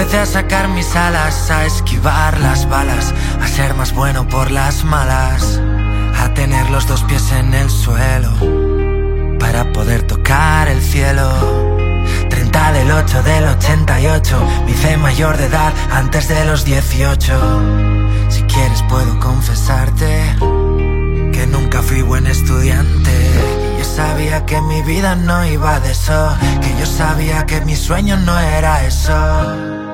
Empecé a sacar mis alas, a esquivar las balas, a ser más bueno por las malas, a tener los dos pies en el suelo para poder tocar el cielo. 30 del 8 del 88, me hice mayor de edad antes de los 18. Si quieres puedo confesarte que nunca fui buen estudiante. Y yo sabía que mi vida no iba de eso, que yo sabía que mi sueño no era eso.